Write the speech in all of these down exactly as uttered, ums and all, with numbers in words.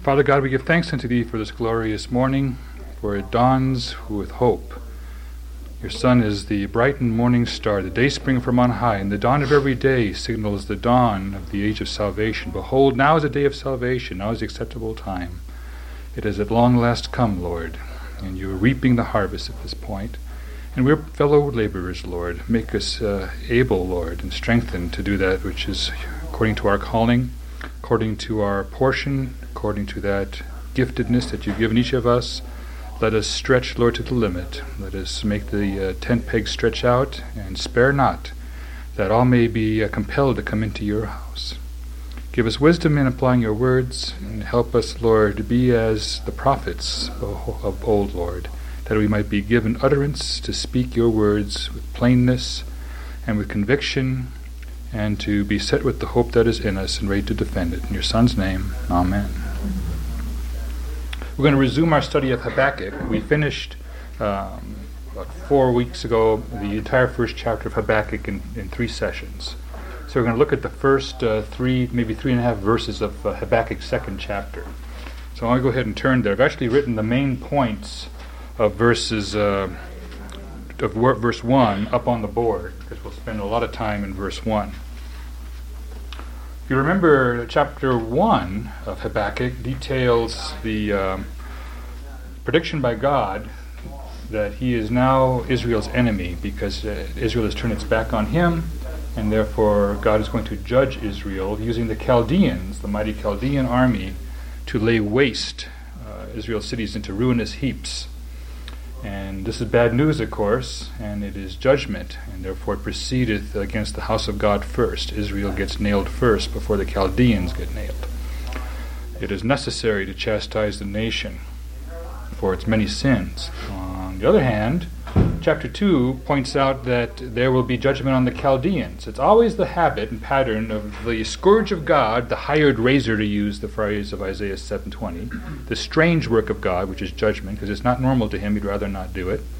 Father God, we give thanks unto Thee for this glorious morning, for it dawns with hope. Your Son is the brightened morning star, the dayspring from on high, and the dawn of every day signals the dawn of the age of salvation. Behold, now is the day of salvation, now is the acceptable time. It has at long last come, Lord, and you are reaping the harvest at this point. And we're fellow laborers, Lord. Make us uh, able, Lord, and strengthened to do that which is according to our calling, according to our portion, according to that giftedness that you've given each of us. Let us stretch, Lord, to the limit. Let us make the uh, tent pegs stretch out, and spare not, that all may be uh, compelled to come into your house. Give us wisdom in applying your words, and help us, Lord, to be as the prophets of old, Lord, that we might be given utterance to speak your words with plainness and with conviction, and to be set with the hope that is in us and ready to defend it. In your Son's name, amen. We're going to resume our study of Habakkuk. We finished um, about four weeks ago the entire first chapter of Habakkuk in, in three sessions. So we're going to look at the first uh, three, maybe three and a half verses of uh, Habakkuk's second chapter. So I'll go ahead and turn there. I've actually written the main points of verses uh, of verse one up on the board, because we'll spend a lot of time in verse one. If you remember, chapter one of Habakkuk details the um, prediction by God that he is now Israel's enemy, because uh, Israel has turned its back on him, and therefore God is going to judge Israel using the Chaldeans, the mighty Chaldean army, to lay waste uh, Israel's cities into ruinous heaps. And this is bad news, of course, and it is judgment, and therefore it proceedeth against the house of God first. Israel gets nailed first before the Chaldeans get nailed. It is necessary to chastise the nation for its many sins. On the other hand, chapter two points out that there will be judgment on the Chaldeans. It's always the habit and pattern of the scourge of God, the hired razor, to use the phrase of Isaiah seven twenty, the strange work of God, which is judgment, because it's not normal to him, he'd rather not do it.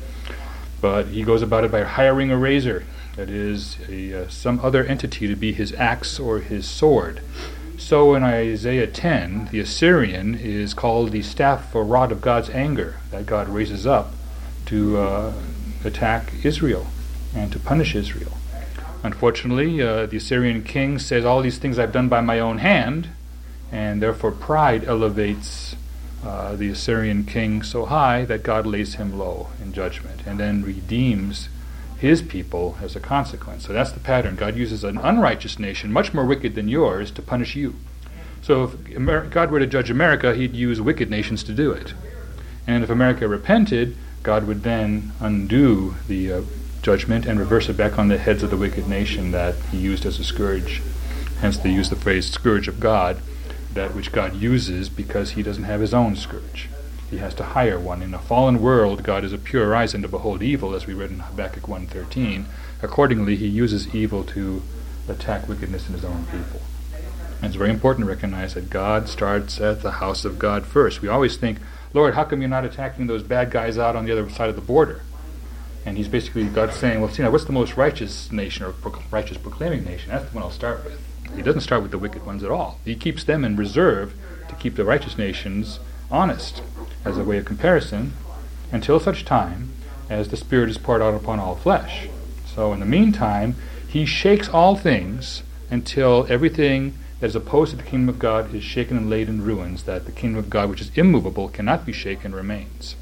But he goes about it by hiring a razor, that is, a, uh, some other entity to be his axe or his sword. So in Isaiah ten, the Assyrian is called the staff or rod of God's anger, that God raises up to uh, attack Israel and to punish Israel. Unfortunately, uh, the Assyrian king says, all these things I've done by my own hand, and therefore pride elevates uh, the Assyrian king so high that God lays him low in judgment and then redeems his people as a consequence. So that's the pattern. God uses an unrighteous nation, much more wicked than yours, to punish you. So if Amer- God were to judge America, he'd use wicked nations to do it. And if America repented, God would then undo the uh, judgment and reverse it back on the heads of the wicked nation that he used as a scourge. Hence they use the phrase scourge of God, that which God uses because he doesn't have his own scourge. He has to hire one. In a fallen world, God is a pure horizon to behold evil, as we read in Habakkuk one thirteen. Accordingly, he uses evil to attack wickedness in his own people. And it's very important to recognize that God starts at the house of God first. We always think, Lord, how come you're not attacking those bad guys out on the other side of the border? And he's basically, God's saying, well, see, now, what's the most righteous nation, or pro- righteous proclaiming nation? That's the one I'll start with. He doesn't start with the wicked ones at all. He keeps them in reserve to keep the righteous nations honest, as a way of comparison, until such time as the Spirit is poured out upon all flesh. So in the meantime, he shakes all things until everything that is opposed to the kingdom of God is shaken and laid in ruins, that the kingdom of God, which is immovable, cannot be shaken, remains.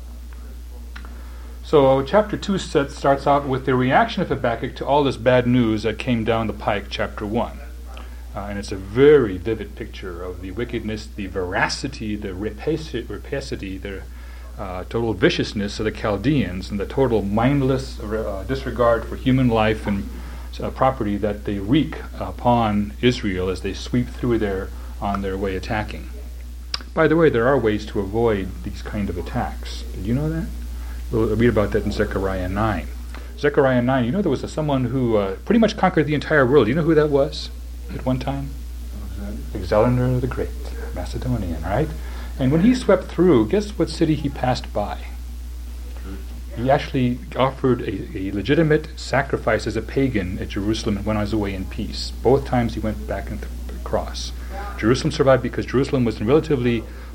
So chapter two set, starts out with the reaction of Habakkuk to all this bad news that came down the pike, chapter one. Uh, and it's a very vivid picture of the wickedness, the veracity, the rapaci- rapacity, the uh, total viciousness of the Chaldeans, and the total mindless uh, disregard for human life and uh, property that they wreak upon Israel as they sweep through there on their way attacking. By the way, there are ways to avoid these kind of attacks. Did you know that? We'll read about that in Zechariah nine. Zechariah nine, you know there was a, someone who uh, pretty much conquered the entire world. Do you know who that was at one time? Alexander the Great, Macedonian, right? And when he swept through, guess what city he passed by? He actually offered a, a legitimate sacrifice as a pagan at Jerusalem and went on his way in peace. Both times he went back and th- across. Jerusalem survived because Jerusalem was in relatively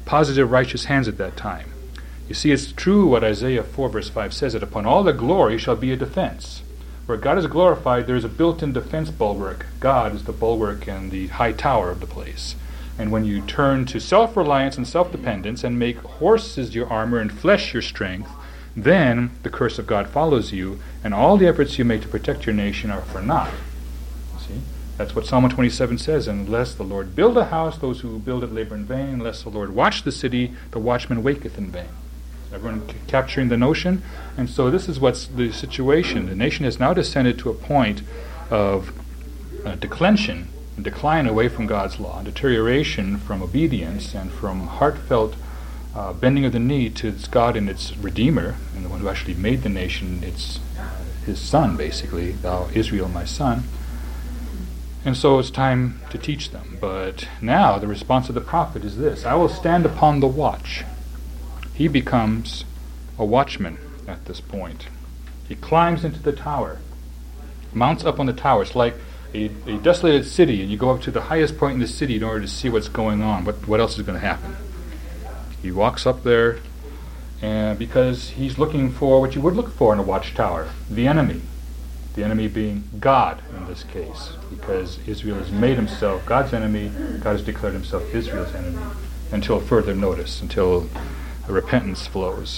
positive righteous hands at that time. You see, it's true what Isaiah four verse five says, that upon all the glory shall be a defense. Where God is glorified, there is a built-in defense bulwark. God is the bulwark and the high tower of the place. And when you turn to self-reliance and self-dependence and make horses your armor and flesh your strength, then the curse of God follows you, and all the efforts you make to protect your nation are for naught. See? That's what Psalm one twenty-seven says, unless the Lord build a house, those who build it labor in vain. Unless the Lord watch the city, the watchman waketh in vain. Everyone c- capturing the notion? And so this is what's the situation. The nation has now descended to a point of uh, declension, decline away from God's law, deterioration from obedience, and from heartfelt uh, bending of the knee to its God and its Redeemer, and the one who actually made the nation, its uh, his son, basically, thou Israel, my son. And so it's time to teach them. But now the response of the prophet is this: I will stand upon the watch. He becomes a watchman at this point. He climbs into the tower, mounts up on the tower. It's like a, a desolated city, and you go up to the highest point in the city in order to see what's going on, what, what else is going to happen. He walks up there, and because he's looking for what you would look for in a watchtower, the enemy. The enemy being God in this case, because Israel has made himself God's enemy. God has declared himself Israel's enemy until further notice, until repentance flows.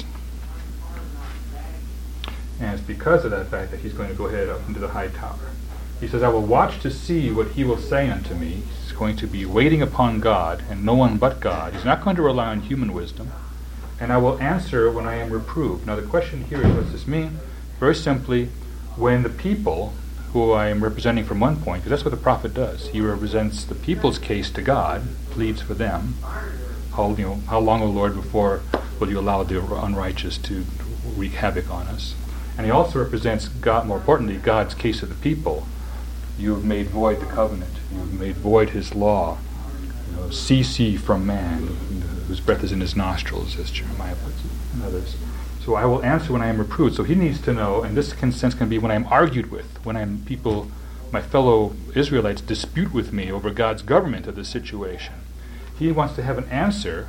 And it's because of that fact that he's going to go ahead up into the high tower. He says, I will watch to see what he will say unto me. He's going to be waiting upon God and no one but God. He's not going to rely on human wisdom. And I will answer when I am reproved. Now the question here is, what does this mean? Very simply, when the people, who I am representing from one point, because that's what the prophet does. He represents the people's case to God, pleads for them. How, you know, how long, O Lord, before will you allow the unrighteous to wreak havoc on us? And he also represents, God, more importantly, God's case of the people. You have made void the covenant. You have made void his law. You know, cease ye from man, whose breath is in his nostrils, as Jeremiah puts it, and others. So I will answer when I am reproved. So he needs to know, and this can, sense can be when I'm argued with, when I'm people, my fellow Israelites dispute with me over God's government of the situation. He wants to have an answer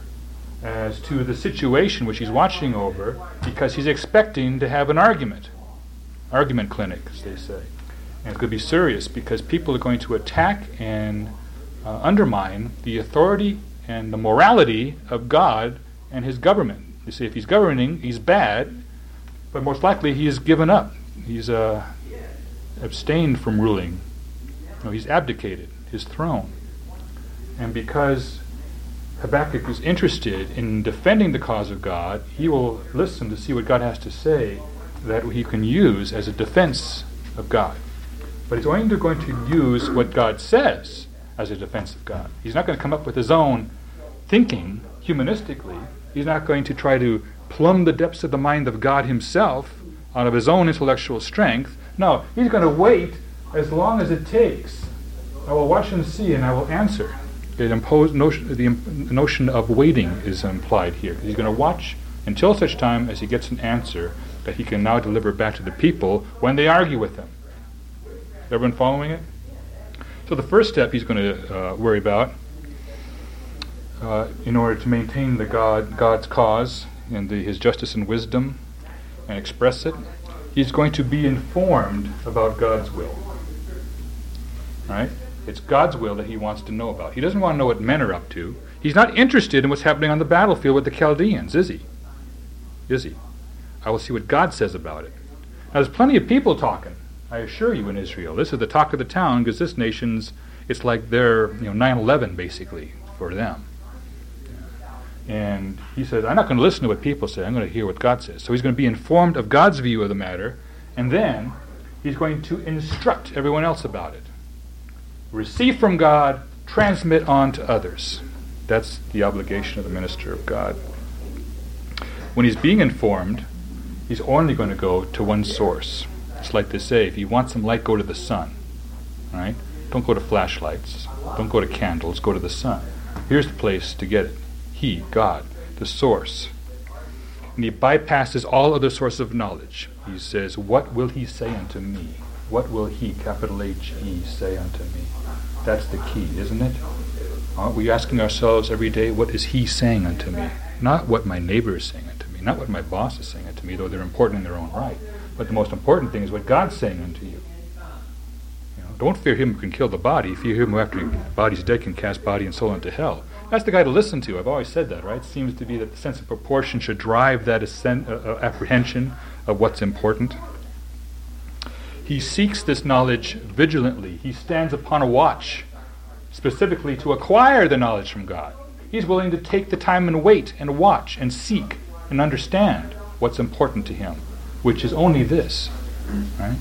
as to the situation which he's watching over, because he's expecting to have an argument. Argument clinic, as they say. And it's going to be serious, because people are going to attack and uh, undermine the authority and the morality of God and his government. You see, if he's governing, he's bad, but most likely he has given up. He's uh, abstained from ruling. No, he's abdicated his throne. And because Habakkuk is interested in defending the cause of God, he will listen to see what God has to say that he can use as a defense of God. But he's only going to use what God says as a defense of God. He's not going to come up with his own thinking humanistically. He's not going to try to plumb the depths of the mind of God himself out of his own intellectual strength. No, he's going to wait as long as it takes. I will watch and see, and I will answer. The, impose, notion, the imp, notion of waiting is implied here. He's going to watch until such time as he gets an answer that he can now deliver back to the people when they argue with him. Everyone following it? So the first step he's going to uh, worry about uh, in order to maintain the God God's cause and the, his justice and wisdom and express it, he's going to be informed about God's will. Right? It's God's will that he wants to know about. He doesn't want to know what men are up to. He's not interested in what's happening on the battlefield with the Chaldeans, is he? Is he? I will see what God says about it. Now, there's plenty of people talking, I assure you, in Israel. This is the talk of the town, because this nation's, it's like their, you know, nine eleven, basically, for them. And he says, I'm not going to listen to what people say. I'm going to hear what God says. So he's going to be informed of God's view of the matter, and then he's going to instruct everyone else about it. Receive from God, transmit on to others. That's the obligation of the minister of God. When he's being informed, he's only going to go to one source. It's like they say, if you want some light, go to the sun. All right? Don't go to flashlights. Don't go to candles. Go to the sun. Here's the place to get it. He, God, the source. And he bypasses all other sources of knowledge. He says, what will he say unto me? What will he, capital H E, say unto me? That's the key, isn't it? Aren't we asking ourselves every day, what is he saying unto me? Not what my neighbor is saying unto me, not what my boss is saying unto me, though they're important in their own right. But the most important thing is what God's saying unto you. You know, don't fear him who can kill the body. Fear him who after the body's dead can cast body and soul into hell. That's the guy to listen to. I've always said that, right? It seems to be that the sense of proportion should drive that ascent, uh, uh, apprehension of what's important. He seeks this knowledge vigilantly. He stands upon a watch, specifically to acquire the knowledge from God. He's willing to take the time and wait and watch and seek and understand what's important to him, which is only this, right?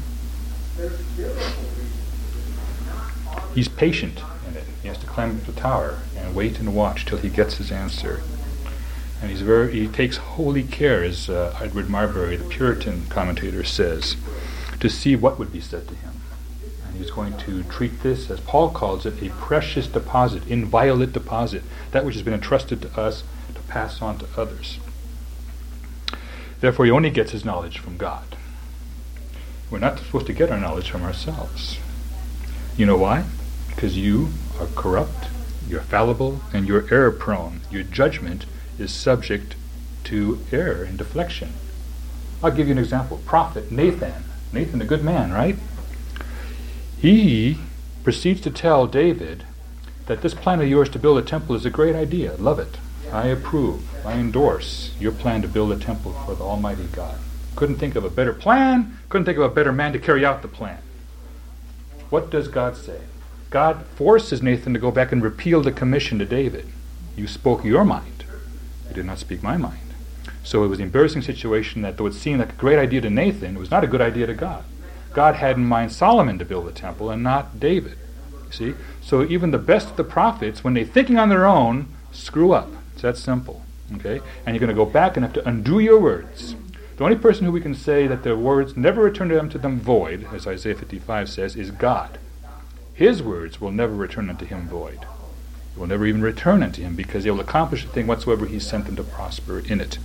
He's patient in it. He has to climb up the tower and wait and watch till he gets his answer. And he's very, he takes holy care, as uh, Edward Marbury, the Puritan commentator, says, to see what would be said to him. And he's going to treat this, as Paul calls it, a precious deposit, inviolate deposit, that which has been entrusted to us to pass on to others. Therefore, he only gets his knowledge from God. We're not supposed to get our knowledge from ourselves. You know why? Because you are corrupt, you're fallible, and you're error-prone. Your judgment is subject to error and deflection. I'll give you an example. Prophet Nathan. Nathan, a good man, right? He proceeds to tell David that this plan of yours to build a temple is a great idea. Love it. I approve. I endorse your plan to build a temple for the Almighty God. Couldn't think of a better plan. Couldn't think of a better man to carry out the plan. What does God say? God forces Nathan to go back and repeal the commission to David. You spoke your mind. You did not speak my mind. So it was an embarrassing situation that though it seemed like a great idea to Nathan, it was not a good idea to God. God had in mind Solomon to build the temple and not David. You see? So even the best of the prophets, when they're thinking on their own, screw up. It's that simple. Okay? And you're going to go back and have to undo your words. The only person who we can say that their words never return to them to them void, as Isaiah fifty-five says, is God. His words will never return unto him void. They will never even return unto him, because they will accomplish the thing whatsoever he sent them to prosper in it.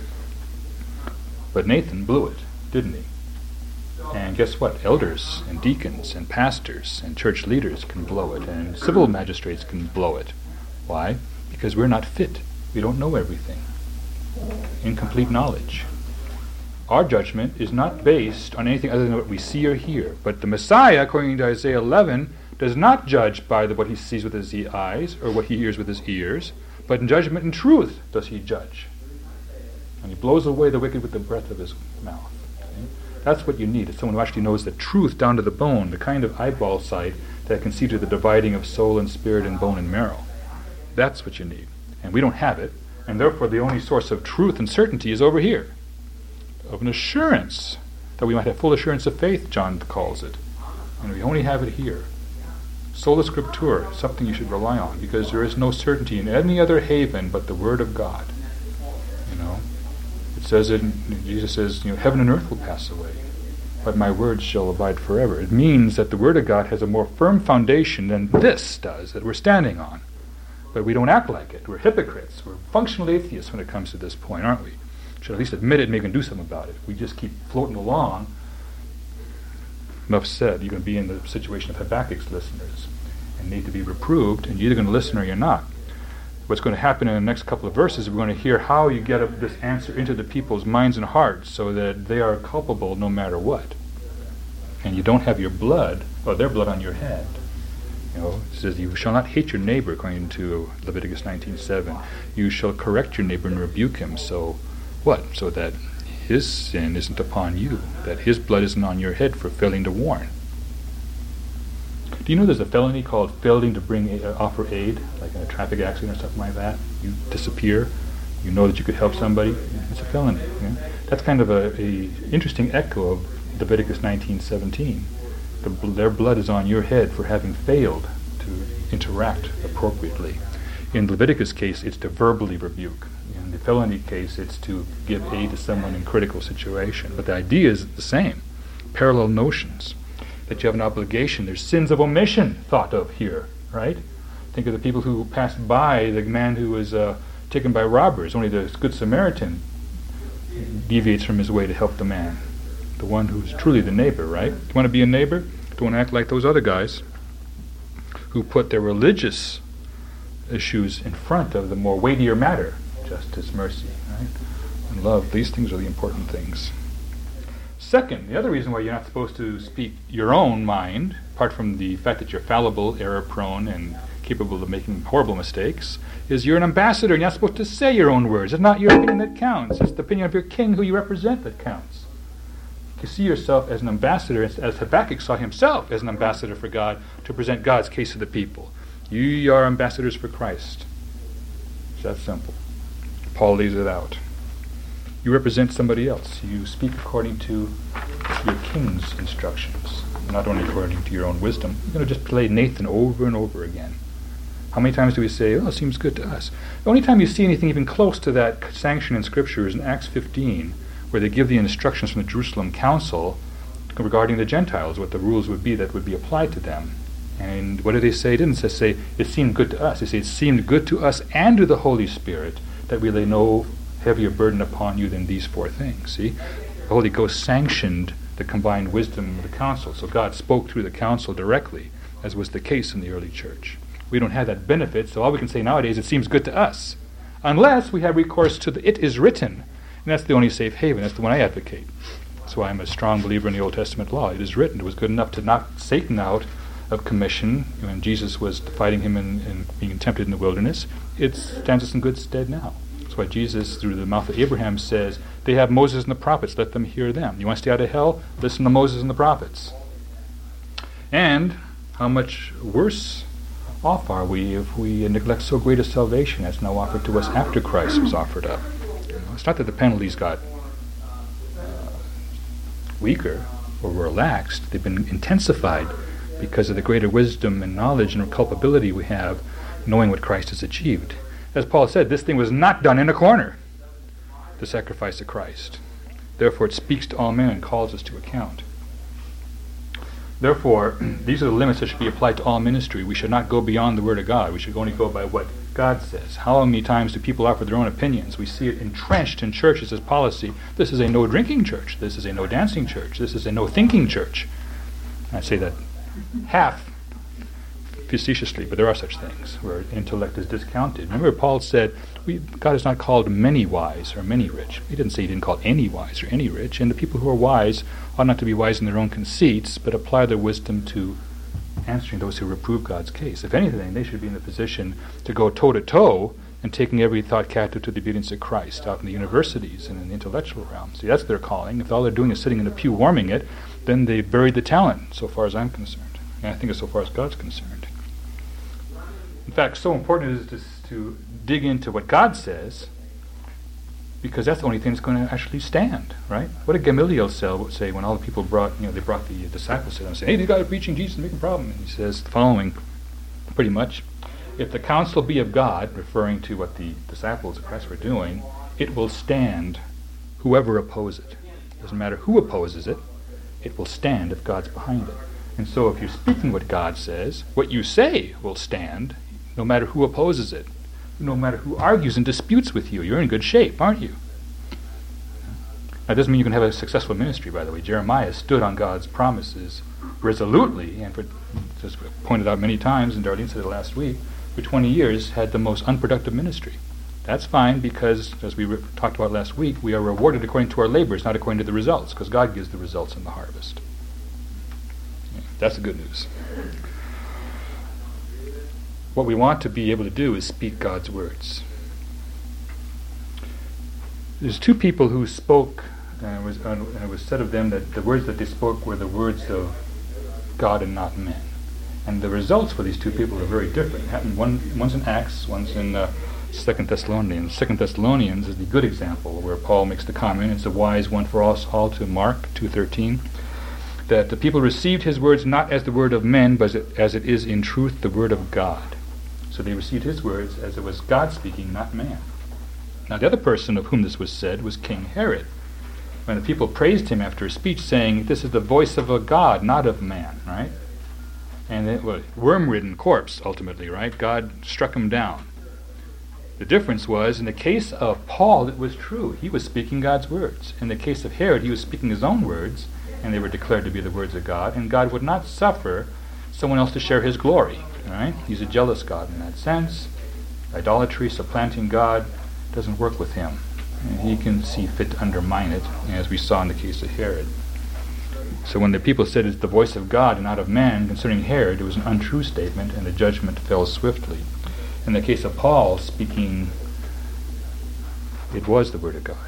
But Nathan blew it, didn't he? And guess what? Elders and deacons and pastors and church leaders can blow it, and civil magistrates can blow it. Why? Because we're not fit. We don't know everything. Incomplete knowledge. Our judgment is not based on anything other than what we see or hear. But the Messiah, according to Isaiah eleven, does not judge by the, what he sees with his eyes or what he hears with his ears, but in judgment and truth does he judge. And he blows away the wicked with the breath of his mouth. Okay? That's what you need, is someone who actually knows the truth down to the bone, the kind of eyeball sight that can see to the dividing of soul and spirit and bone and marrow. That's what you need. And we don't have it, and therefore the only source of truth and certainty is over here, of an assurance, that we might have full assurance of faith, John calls it. And we only have it here. Sola Scriptura, something you should rely on, because there is no certainty in any other haven but the Word of God. You know, it says it, Jesus says, you know, heaven and earth will pass away, but my words shall abide forever. It means that the Word of God has a more firm foundation than this does, that we're standing on. But we don't act like it. We're hypocrites. We're functional atheists when it comes to this point, aren't we? Should at least admit it and maybe do something about it. We just keep floating along. Enough said. You're going to be in the situation of Habakkuk's listeners and need to be reproved, and you're either going to listen or you're not. What's going to happen in the next couple of verses, we're going to hear how you get a, this answer into the people's minds and hearts so that they are culpable no matter what. And you don't have your blood, or their blood on your head. You know, it says, you shall not hate your neighbor, according to Leviticus nineteen seven. You shall correct your neighbor and rebuke him. So what? So that his sin isn't upon you, that his blood isn't on your head for failing to warn. Do you know there's a felony called failing to bring a, uh, offer aid, like in a traffic accident or something like that? You disappear, you know that you could help somebody, it's a felony. You know? That's kind of a, a interesting echo of Leviticus nineteen seventeen. The, their blood is on your head for having failed to interact appropriately. In Leviticus' case, it's to verbally rebuke. In the felony case, it's to give aid to someone in critical situation. But the idea is the same. Parallel notions. That you have an obligation. There's sins of omission thought of here, right? Think of the people who passed by the man who was uh, taken by robbers. Only the Good Samaritan deviates from his way to help the man. The one who's truly the neighbor, right? You want to be a neighbor? Don't act like those other guys who put their religious issues in front of the more weightier matter, justice, mercy, right? And love. These things are the important things. Second, the other reason why you're not supposed to speak your own mind, apart from the fact that you're fallible, error-prone, and capable of making horrible mistakes, is you're an ambassador and you're not supposed to say your own words. It's not your opinion that counts. It's the opinion of your king who you represent that counts. You see yourself as an ambassador, as Habakkuk saw himself as an ambassador for God to present God's case to the people. You are ambassadors for Christ. It's that simple. Paul lays it out. You represent somebody else. You speak according to your king's instructions, not only according to your own wisdom. You're going to just play Nathan over and over again. How many times do we say, oh, it seems good to us? The only time you see anything even close to that sanction in Scripture is in Acts fifteen, where they give the instructions from the Jerusalem Council regarding the Gentiles, what the rules would be that would be applied to them. And what do they say? It didn't just say, it seemed good to us. They say, it seemed good to us and to the Holy Spirit that we lay no heavier burden upon you than these four things. See? The Holy Ghost sanctioned the combined wisdom of the council. So God spoke through the council directly, as was the case in the early church. We don't have that benefit, so all we can say nowadays, it seems good to us. Unless we have recourse to the it is written. And that's the only safe haven. That's the one I advocate. That's why I'm a strong believer in the Old Testament law. It is written. It was good enough to knock Satan out of commission when Jesus was fighting him and, and being tempted in the wilderness. It stands us in good stead now. That's why Jesus, through the mouth of Abraham, says, they have Moses and the prophets, let them hear them. You want to stay out of hell? Listen to Moses and the prophets. And how much worse off are we if we neglect so great a salvation as now offered to us after Christ was offered up? You know, it's not that the penalties got uh, weaker or relaxed. They've been intensified because of the greater wisdom and knowledge and culpability we have knowing what Christ has achieved. As Paul said, this thing was not done in a corner, the sacrifice of Christ. Therefore, it speaks to all men and calls us to account. Therefore, these are the limits that should be applied to all ministry. We should not go beyond the Word of God. We should only go by what God says. How many times do people offer their own opinions? We see it entrenched in churches as policy. This is a no-drinking church. This is a no-dancing church. This is a no-thinking church. I say that half facetiously, but there are such things where intellect is discounted. Remember, Paul said, we, God has not called many wise or many rich. He didn't say he didn't call any wise or any rich. And the people who are wise ought not to be wise in their own conceits, but apply their wisdom to answering those who reprove God's case. If anything, they should be in the position to go toe-to-toe and taking every thought captive to the obedience of Christ out in the universities and in the intellectual realm. See, that's their calling. If all they're doing is sitting in a pew warming it, then they've buried the talent, so far as I'm concerned. And I think as so far as God's concerned. In fact, so important it is to, to dig into what God says, because that's the only thing that's going to actually stand, right? What did Gamaliel say when all the people brought, you know, they brought the disciples to them and said, hey, these guys are preaching Jesus, making a problem. And he says the following, pretty much, if the counsel be of God, referring to what the disciples of Christ were doing, it will stand whoever opposes it. It doesn't matter who opposes it, it will stand if God's behind it. And so if you're speaking what God says, what you say will stand, no matter who opposes it. No matter who argues and disputes with you, you're in good shape, aren't you? That doesn't mean you can have a successful ministry, by the way. Jeremiah stood on God's promises resolutely, and for, as pointed out many times, and Darlene said it last week, for twenty years had the most unproductive ministry. That's fine because, as we re- talked about last week, we are rewarded according to our labors, not according to the results, because God gives the results in the harvest. Yeah, that's the good news. What we want to be able to do is speak God's words. There's two people who spoke, and it was, uh, and it was said of them that the words that they spoke were the words of God and not men. And the results for these two people are very different. One, one's in Acts, one's in uh, Second Thessalonians. Second Thessalonians is the good example where Paul makes the comment. It's a wise one for us all to Mark two thirteen. That the people received his words not as the word of men, but as it is in truth the word of God. So they received his words as it was God speaking, not man. Now the other person of whom this was said was King Herod. When the people praised him after his speech, saying, this is the voice of a God, not of man, right? And it was a worm-ridden corpse, ultimately, right? God struck him down. The difference was, in the case of Paul, it was true. He was speaking God's words. In the case of Herod, he was speaking his own words, and they were declared to be the words of God, and God would not suffer someone else to share his glory. All right? He's a jealous God in that sense. Idolatry, supplanting God, doesn't work with him. And he can see fit to undermine it, as we saw in the case of Herod. So when the people said it's the voice of God and not of man concerning Herod, it was an untrue statement, and the judgment fell swiftly. In the case of Paul speaking, it was the word of God.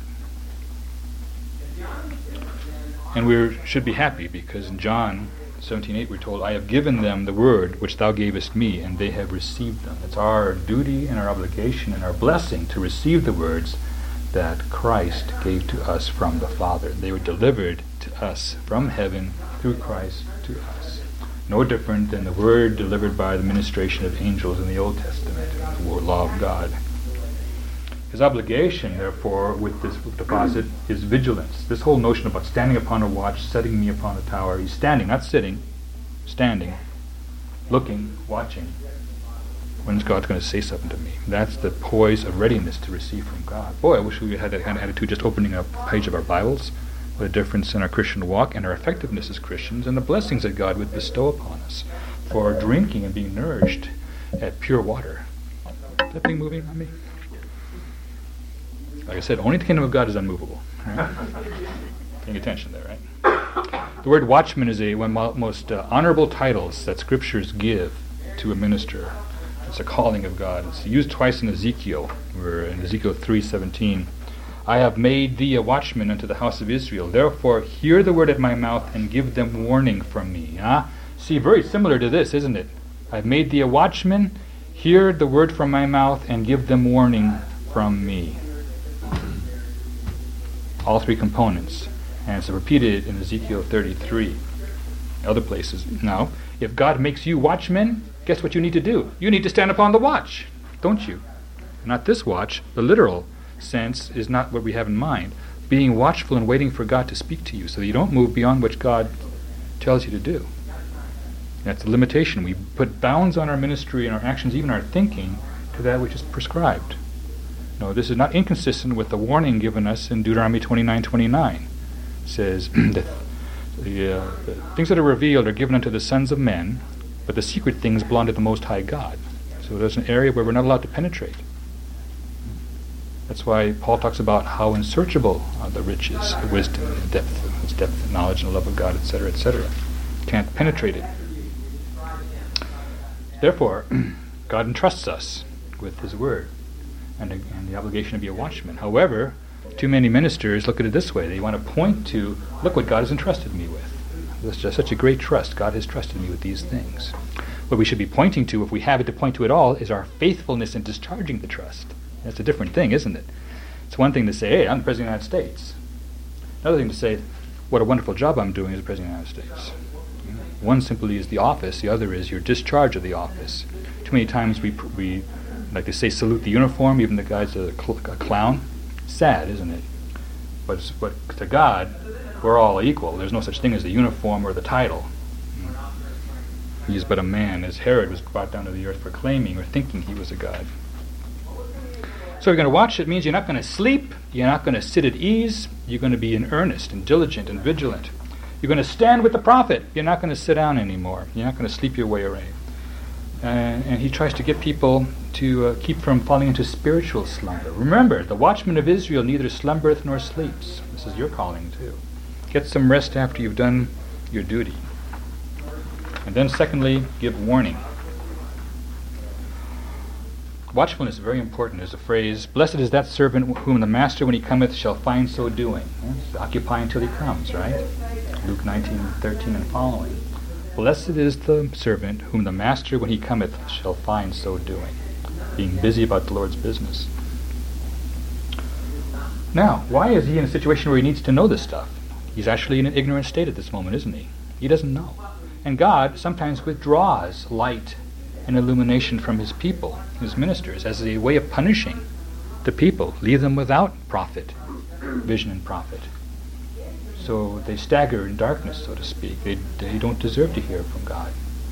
And we should be happy, because in John seventeen eight we're told, I have given them the word which thou gavest me, and they have received them. It's our duty and our obligation and our blessing to receive the words that Christ gave to us from the Father. They were delivered to us from heaven through Christ to us. No different than the word delivered by the ministration of angels in the Old Testament, the law of God. His obligation, therefore, with this deposit is vigilance. This whole notion about standing upon a watch, setting me upon a tower. He's standing, not sitting, standing, looking, watching. When's God going to say something to me? That's the poise of readiness to receive from God. Boy, I wish we had that kind of attitude just opening up a page of our Bibles. What a difference in our Christian walk and our effectiveness as Christians, and the blessings that God would bestow upon us for drinking and being nourished at pure water. Is that thing moving on me? Like I said, only the kingdom of God is unmovable. Right? Paying attention there, right? The word watchman is a one of the most uh, honorable titles that scriptures give to a minister. It's a calling of God. It's used twice in Ezekiel, where in Ezekiel three seventeen, I have made thee a watchman unto the house of Israel. Therefore hear the word at my mouth and give them warning from me. Huh? See, very similar to this, isn't it? I've made thee a watchman, hear the word from my mouth, and give them warning from me. All three components. And it's repeated in Ezekiel thirty-three, other places. Now, if God makes you watchmen, guess what you need to do? You need to stand upon the watch, don't you? Not this watch. The literal sense is not what we have in mind. Being watchful and waiting for God to speak to you so that you don't move beyond what God tells you to do. That's a limitation. We put bounds on our ministry and our actions, even our thinking, to that which is prescribed. No, this is not inconsistent with the warning given us in Deuteronomy twenty-nine twenty-nine. It says, that the, uh, the things that are revealed are given unto the sons of men, but the secret things belong to the Most High God. So there's an area where we're not allowed to penetrate. That's why Paul talks about how unsearchable are the riches, the wisdom, the depth, its depth, the knowledge, and the love of God, et cetera, et cetera. Can't penetrate it. Therefore, God entrusts us with His Word and, and the obligation to be a watchman. However, too many ministers look at it this way. They want to point to, look what God has entrusted me with. There's just such a great trust. God has trusted me with these things. What we should be pointing to, if we have it to point to at all, is our faithfulness in discharging the trust. That's a different thing, isn't it? It's one thing to say, hey, I'm the President of the United States. Another thing to say, what a wonderful job I'm doing as the President of the United States. One simply is the office, the other is your discharge of the office. Too many times we, we like they say, salute the uniform, even the guy's a, cl- a clown. Sad, isn't it? But, but to God, we're all equal. There's no such thing as the uniform or the title. He is but a man, as Herod was brought down to the earth proclaiming or thinking he was a god. So you're going to watch. It means you're not going to sleep. You're not going to sit at ease. You're going to be in earnest and diligent and vigilant. You're going to stand with the prophet. You're not going to sit down anymore. You're not going to sleep your way away. Uh, and he tries to get people to uh, keep from falling into spiritual slumber. Remember, the watchman of Israel neither slumbereth nor sleeps. This is your calling too. Get some rest after you've done your duty. And then secondly, give warning. Watchfulness is very important. There's a phrase, blessed is that servant whom the master when he cometh shall find so doing. Yes? Occupy until he comes, right? Luke nineteen thirteen and following. Blessed is the servant whom the master when he cometh shall find so doing. Being busy about the Lord's business. Now, why is he in a situation where he needs to know this stuff? He's actually in an ignorant state at this moment, isn't he? He doesn't know. And God sometimes withdraws light and illumination from his people, his ministers, as a way of punishing the people, leave them without prophet, vision and prophet. So they stagger in darkness, so to speak. They, they don't deserve to hear from God.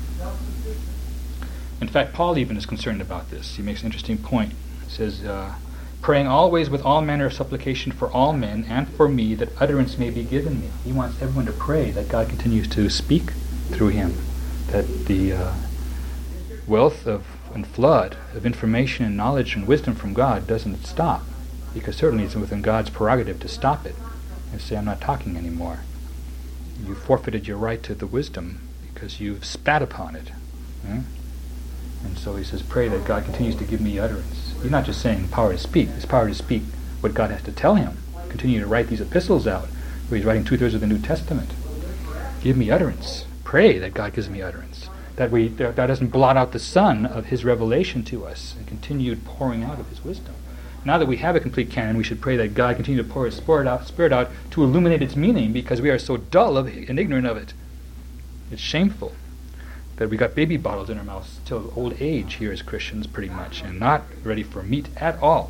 In fact, Paul even is concerned about this. He makes an interesting point. He says, uh, praying always with all manner of supplication for all men and for me, that utterance may be given me. He wants everyone to pray that God continues to speak through him, that the uh, wealth of and flood of information and knowledge and wisdom from God doesn't stop, because certainly it's within God's prerogative to stop it and say, I'm not talking anymore. You forfeited your right to the wisdom because you've spat upon it. Hmm? And so he says, pray that God continues to give me utterance. He's not just saying power to speak. It's power to speak what God has to tell him. Continue to write these epistles out, where he's writing two-thirds of the New Testament. Give me utterance. Pray that God gives me utterance. That we that doesn't blot out the sun of his revelation to us and continued pouring out of his wisdom. Now that we have a complete canon, we should pray that God continue to pour his spirit out, spirit out to illuminate its meaning, because we are so dull of and ignorant of it. It's shameful that we got baby bottles in our mouths till old age here as Christians, pretty much, and not ready for meat at all.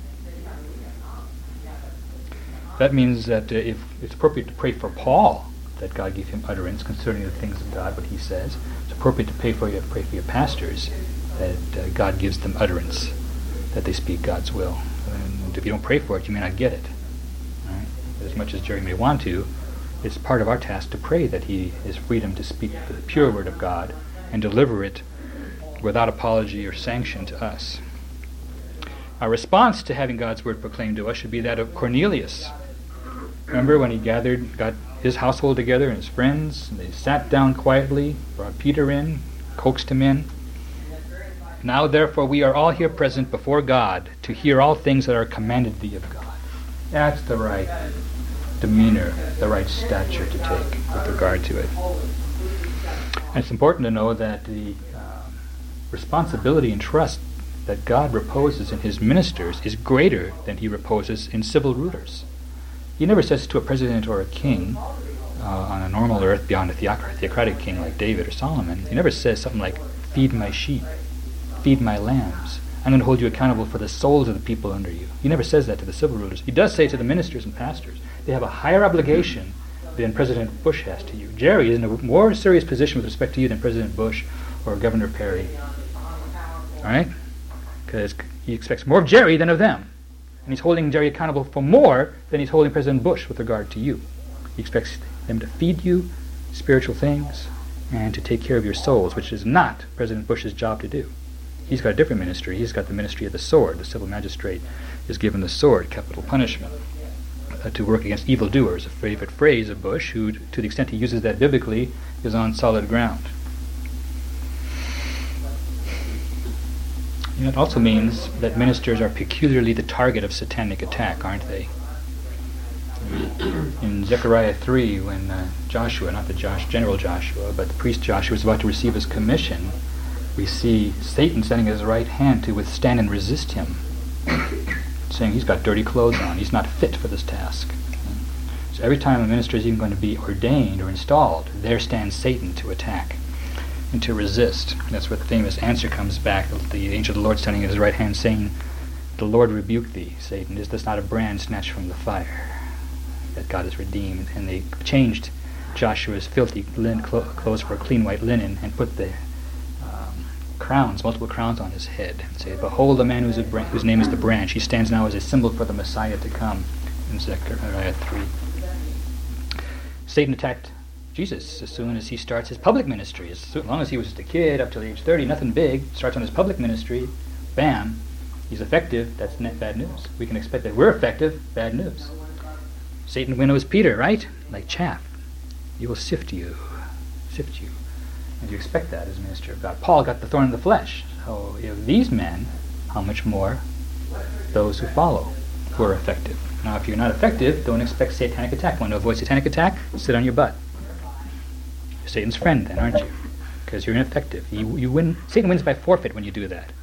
That means that uh, if it's appropriate to pray for Paul, that God give him utterance concerning the things of God, what he says. It's appropriate to pray for you, pray for your pastors, that uh, God gives them utterance, that they speak God's will. And if you don't pray for it, you may not get it. Right? As much as Jerry may want to, it's part of our task to pray that he has freedom to speak the pure word of God and deliver it without apology or sanction to us. Our response to having God's word proclaimed to us should be that of Cornelius. Remember when he gathered, got his household together and his friends, and they sat down quietly, brought Peter in, coaxed him in. Now therefore we are all here present before God to hear all things that are commanded thee of God. That's the right demeanor, the right stature to take with regard to it. And it's important to know that the um, responsibility and trust that God reposes in his ministers is greater than he reposes in civil rulers. He never says to a president or a king uh, on a normal earth beyond a theoc- theocratic king like David or Solomon, he never says something like, feed my sheep, feed my lambs. I'm going to hold you accountable for the souls of the people under you. He never says that to the civil rulers. He does say to the ministers and pastors, they have a higher obligation than President Bush has to you. Jerry is in a more serious position with respect to you than President Bush or Governor Perry. All right? Because he expects more of Jerry than of them. And he's holding Jerry accountable for more than he's holding President Bush with regard to you. He expects them to feed you spiritual things and to take care of your souls, which is not President Bush's job to do. He's got a different ministry. He's got the ministry of the sword. The civil magistrate is given the sword, capital punishment, uh, to work against evildoers, a favorite phrase of Bush, who, to the extent he uses that biblically, is on solid ground. And it also means that ministers are peculiarly the target of satanic attack, aren't they? In Zechariah three, when uh, Joshua, not the Josh, General Joshua, but the priest Joshua was about to receive his commission, we see Satan standing at his right hand to withstand and resist him, saying he's got dirty clothes on, he's not fit for this task. So every time a minister is even going to be ordained or installed, there stands Satan to attack and to resist. That's where the famous answer comes back, the angel of the Lord standing at his right hand saying, the Lord rebuke thee, Satan, is this not a brand snatched from the fire that God has redeemed? And they changed Joshua's filthy lin- clo- clothes for clean white linen and put the um, crowns, multiple crowns on his head, and say, behold the man who's a bran- whose name is the branch. He stands now as a symbol for the Messiah to come in Zechariah three. Satan attacked Jesus as soon as he starts his public ministry. As soon, long as he was just a kid up till age thirty, nothing big, starts on his public ministry, bam, he's effective. That's net bad news. We can expect that we're effective, bad news. Satan winnows Peter, right? Like chaff. He will sift you, sift you. And you expect that as a minister of God. Paul got the thorn in the flesh. So if these men, how much more those who follow, who are effective. Now if you're not effective, don't expect satanic attack. Want to avoid satanic attack? Sit on your butt. You're Satan's friend then, aren't you? Because you're ineffective. You, you win. Satan wins by forfeit when you do that.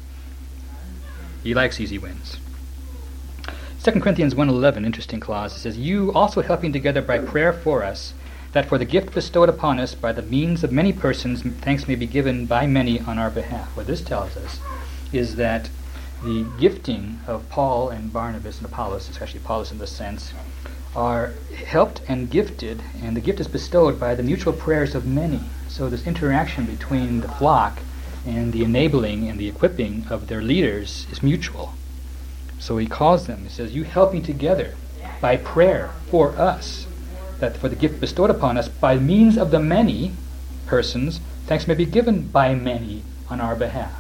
He likes easy wins. Second Corinthians one eleven, interesting clause. It says, you also helping together by prayer for us, that for the gift bestowed upon us by the means of many persons, thanks may be given by many on our behalf. What this tells us is that the gifting of Paul and Barnabas and Apollos, especially Apollos in this sense, are helped and gifted, and the gift is bestowed by the mutual prayers of many. So this interaction between the flock and the enabling and the equipping of their leaders is mutual. So he calls them, he says, you helping together by prayer for us, that for the gift bestowed upon us by means of the many persons, thanks may be given by many on our behalf.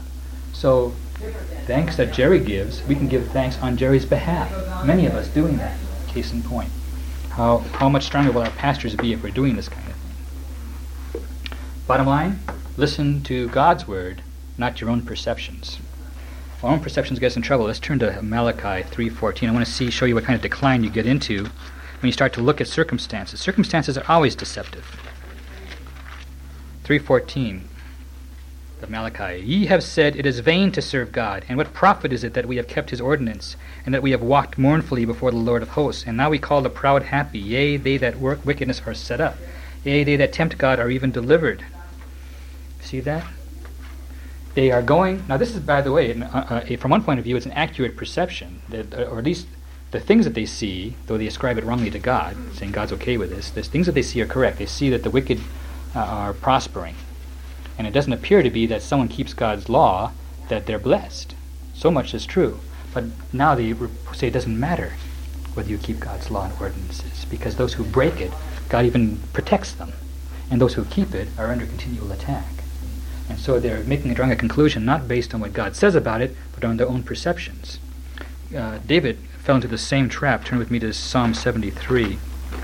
So thanks that Jerry gives, we can give thanks on Jerry's behalf. Many of us doing that. Case in point. How how much stronger will our pastors be if we're doing this kind of thing? Bottom line, listen to God's word, not your own perceptions. Our own perceptions get us in trouble. Let's turn to Malachi three fourteen. I want to see, show you what kind of decline you get into when you start to look at circumstances. Circumstances are always deceptive. three fourteen of Malachi. Ye have said, it is vain to serve God, and what profit is it that we have kept his ordinance, and that we have walked mournfully before the Lord of hosts? And now we call the proud happy, yea, they that work wickedness are set up, yea, they that tempt God are even delivered. See that? They are going, now this is, by the way, uh, uh, from one point of view, it's an accurate perception, that, uh, or at least the things that they see, though they ascribe it wrongly to God, saying God's okay with this, the things that they see are correct. They see that the wicked uh, are prospering. And it doesn't appear to be that someone keeps God's law that they're blessed. So much is true. But now they say it doesn't matter whether you keep God's law and ordinances, because those who break it, God even protects them. And those who keep it are under continual attack. And so they're making a drawing a conclusion not based on what God says about it, but on their own perceptions. Uh, David fell into the same trap. Turn with me to Psalm seventy-three.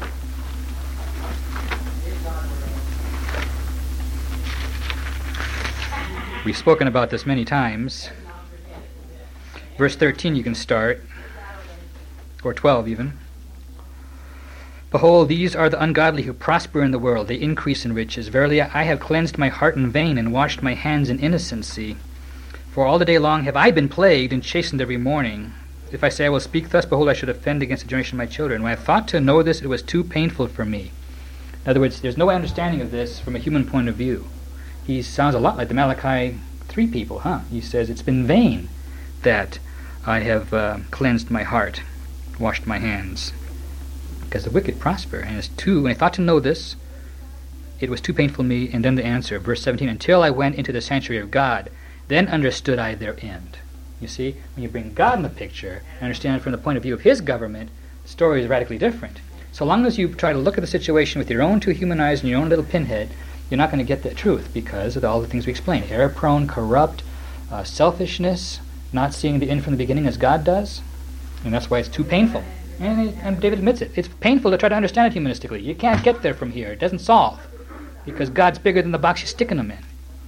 We've spoken about this many times. Verse thirteen you can start, or twelve even. Behold, these are the ungodly who prosper in the world. They increase in riches. Verily, I have cleansed my heart in vain and washed my hands in innocency. For all the day long have I been plagued and chastened every morning. If I say I will speak thus, behold, I should offend against the generation of my children. When I thought to know this, it was too painful for me. In other words, there's no understanding of this from a human point of view. He sounds a lot like the Malachi three people, huh? He says, it's been vain that I have uh, cleansed my heart, washed my hands. Because the wicked prosper. And it's too, when I thought to know this, it was too painful to me. And then the answer, verse seventeen, until I went into the sanctuary of God, then understood I their end. You see, when you bring God in the picture and understand it from the point of view of his government, the story is radically different. So long as you try to look at the situation with your own two human eyes and your own little pinhead, you're not going to get the truth because of all the things we explained. Error-prone, corrupt, uh, selfishness, not seeing the end from the beginning as God does. And that's why it's too painful. And, it, and David admits it. It's painful to try to understand it humanistically. You can't get there from here. It doesn't solve. Because God's bigger than the box you're sticking him in.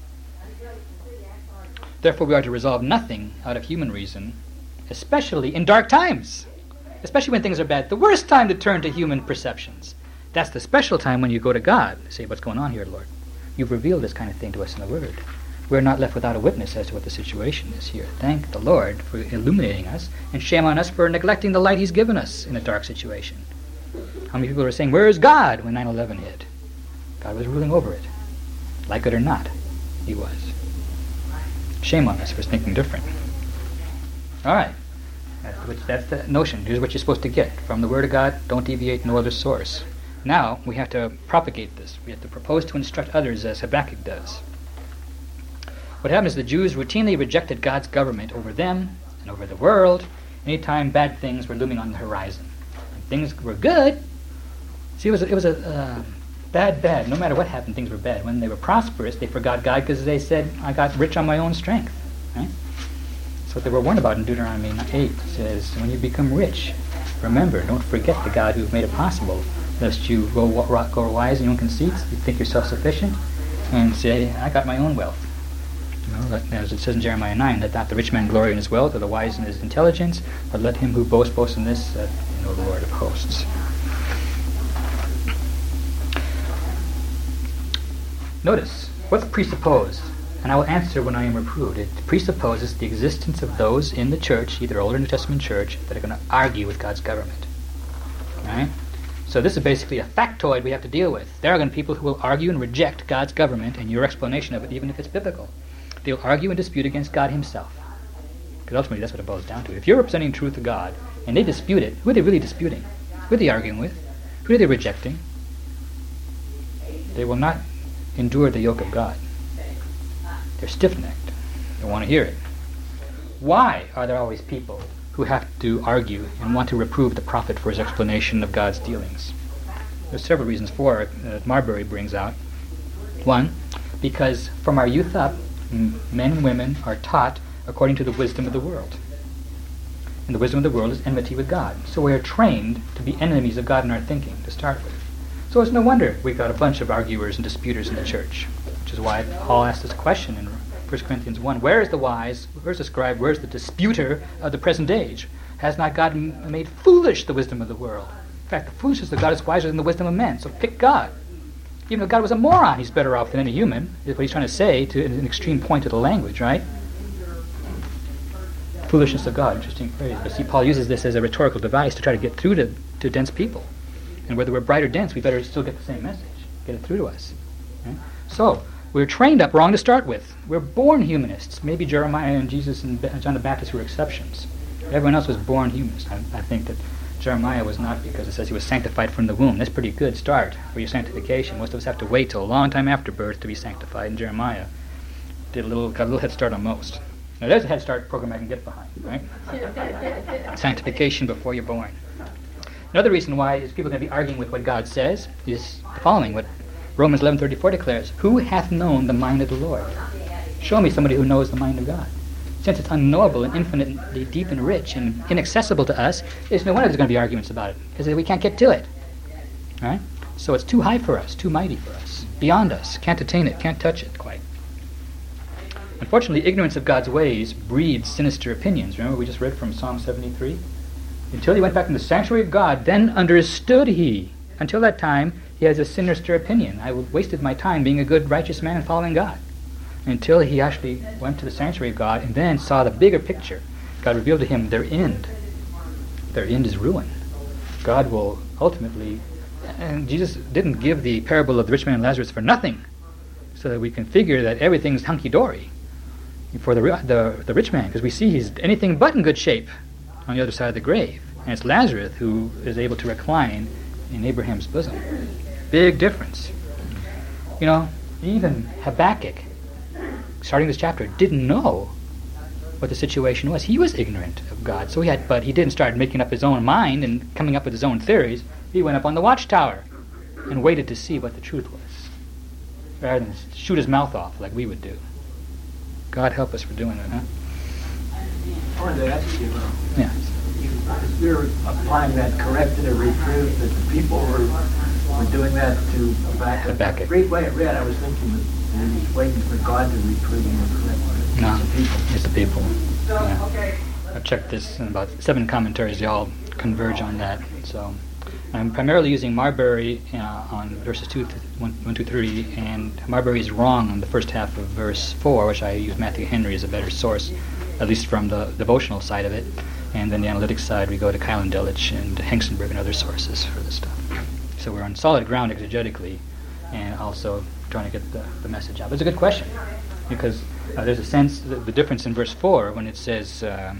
Therefore, we are to resolve nothing out of human reason, especially in dark times. Especially when things are bad. The worst time to turn to human perceptions. That's the special time when you go to God and say, what's going on here, Lord? You've revealed this kind of thing to us in the Word. We're not left without a witness as to what the situation is here. Thank the Lord for illuminating us, and shame on us for neglecting the light he's given us in a dark situation. How many people are saying, where is God, when nine eleven hit? God was ruling over it. Like it or not, he was. Shame on us for thinking different. All right. That's, which, that's the notion. Here's what you're supposed to get. From the Word of God, don't deviate, no other source. Now, we have to propagate this. We have to propose to instruct others as Habakkuk does. What happened is the Jews routinely rejected God's government over them and over the world anytime bad things were looming on the horizon. When things were good, see, it was a, it was a uh, bad, bad. No matter what happened, things were bad. When they were prosperous, they forgot God because they said, I got rich on my own strength. Right? That's what they were warned about in Deuteronomy eight. It says, when you become rich, remember, don't forget the God who made it possible, lest you go, go wise in your own conceits, you think you're self-sufficient, and say, I got my own wealth. You know, as it says in Jeremiah nine, let not the rich man glory in his wealth, or the wise in his intelligence, but let him who boasts boast in this, that you know the Lord of hosts. Notice, what's presupposed? And I will answer when I am reproved. It presupposes the existence of those in the church, either Old or New Testament church, that are going to argue with God's government. Right? So this is basically a factoid we have to deal with. There are going to be people who will argue and reject God's government and your explanation of it, even if it's biblical. They'll argue and dispute against God himself. Because ultimately that's what it boils down to. If you're representing the truth of God and they dispute it, who are they really disputing? Who are they arguing with? Who are they rejecting? They will not endure the yoke of God. They're stiff-necked. They don't want to hear it. Why are there always people who have to argue and want to reprove the prophet for his explanation of God's dealings? There's several reasons for it that Marbury brings out. One, because from our youth up, m- men and women are taught according to the wisdom of the world. And the wisdom of the world is enmity with God. So we are trained to be enemies of God in our thinking, to start with. So it's no wonder we got a bunch of arguers and disputers in the church, which is why Paul asked this question in First Corinthians one. Where is the wise? Where's the scribe? Where's the disputer of the present age? Has not God m- made foolish the wisdom of the world? In fact, the foolishness of God is wiser than the wisdom of men. So pick God. Even if God was a moron, he's better off than any human, is what he's trying to say to an extreme point of the language, right? Foolishness of God, interesting phrase. But see, Paul uses this as a rhetorical device to try to get through to, to dense people. And whether we're bright or dense, we better still get the same message, get it through to us. Right? So, we're trained up wrong to start with. We're born humanists. Maybe Jeremiah and Jesus and John the Baptist were exceptions. Everyone else was born humanist. I, I think that Jeremiah was not, because it says he was sanctified from the womb. That's a pretty good start for your sanctification. Most of us have to wait till a long time after birth to be sanctified. And Jeremiah did a little, got a little head start on most. Now there's a head start program I can get behind, right? Sanctification before you're born. Another reason why is people are going to be arguing with what God says is the following, what Romans eleven thirty-four declares. Who hath known the mind of the Lord? Show me somebody who knows the mind of God. Since it's unknowable and infinitely deep and rich and inaccessible to us, there's no wonder there's going to be arguments about it, because we can't get to it. Right? So it's too high for us, too mighty for us, beyond us, can't attain it, can't touch it quite. Unfortunately, ignorance of God's ways breeds sinister opinions. Remember we just read from Psalm seventy-three? Until he went back in the sanctuary of God, then understood he. Until that time, he has a sinister opinion. I wasted my time being a good, righteous man and following God. Until he actually went to the sanctuary of God and then saw the bigger picture. God revealed to him their end. Their end is ruin. God will ultimately... And Jesus didn't give the parable of the rich man and Lazarus for nothing, so that we can figure that everything's hunky-dory for the, the, the rich man, because we see he's anything but in good shape on the other side of the grave. And it's Lazarus who is able to recline in Abraham's bosom. Big difference. You know, even Habakkuk, starting this chapter, didn't know what the situation was. He was ignorant of God. So he had, but he didn't start making up his own mind and coming up with his own theories. He went up on the watchtower and waited to see what the truth was, rather than shoot his mouth off like we would do. God help us for doing that, huh? I wanted to ask you, uh, Yeah. you, you're applying that corrective reproof that the people were, were doing that to Habakkuk. Habakkuk. Read way it read, I was thinking that he was waiting for God to reprove him or correct him. No, It's the people. it's the people. Yeah. I've checked this, and about seven commentaries, they all converge on that. So I'm primarily using Marbury uh, on verses two, th- one, one, two, three, and Marbury is wrong on the first half of verse four, which I use Matthew Henry as a better source, at least from the devotional side of it. And then the analytics side, we go to Keil and Delitzsch and Hengstenberg and other sources for this stuff. So we're on solid ground exegetically, and also trying to get the, the message out. But it's a good question, because uh, there's a sense, the, the difference in verse four when it says, uh,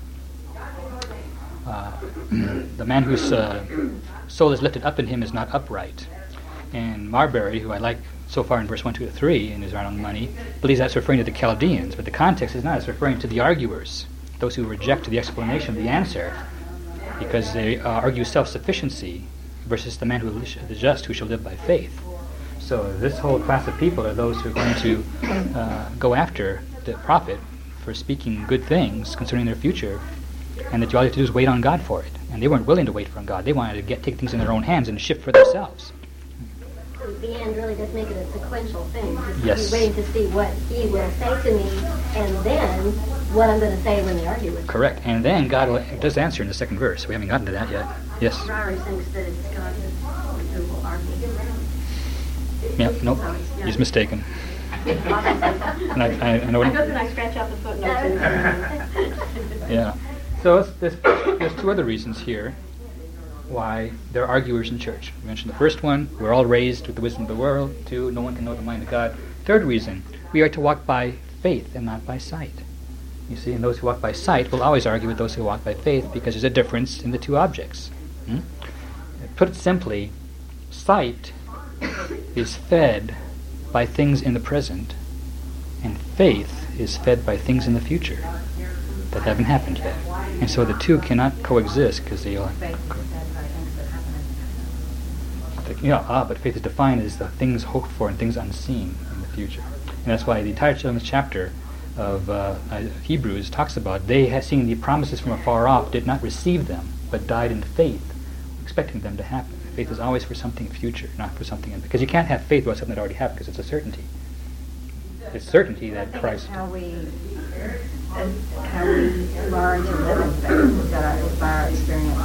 uh, the man whose uh, soul is lifted up in him is not upright. And Marbury, who I like so far in verse one, two, to three, and is right on the money, believes that's referring to the Chaldeans, but the context is not. It's referring to the arguers, those who reject the explanation of the answer, because they uh, argue self-sufficiency versus the man who the just who shall live by faith. So this whole class of people are those who are going to uh, go after the prophet for speaking good things concerning their future, and that all you have to do is wait on God for it. And they weren't willing to wait for God. They wanted to get take things in their own hands and shift for themselves. So the end really does make it a sequential thing. Just Yes. be waiting to see what he will say to me, and then what I'm going to say when they argue with me. Correct. And then God will, does answer in the second verse. We haven't gotten to that yet. Yes. Ryrie thinks that it's God who will argue. Yep. Nope. He's mistaken. And I, I, I know. I go through and I scratch out the footnotes. And, Yeah. So it's, there's, there's two other reasons here why there are arguers in church. We mentioned the first one, we're all raised with the wisdom of the world. Two, no one can know the mind of God. Third reason, we are to walk by faith and not by sight. You see, and those who walk by sight will always argue with those who walk by faith because there's a difference in the two objects. Hmm? Put it simply, sight is fed by things in the present, and faith is fed by things in the future that haven't happened yet. And so the two cannot coexist because they are... Yeah, ah, but faith is defined as the things hoped for and things unseen in the future. And that's why the entire children's chapter of uh, uh, Hebrews talks about, they had seen the promises from afar off, did not receive them, but died in faith, expecting them to happen. Faith is always for something future, not for something in, because you can't have faith about something that already happened, because it's a certainty. It's certainty that I think Christ. it's how we, uh, how we learn to live in faith, that is by our experience.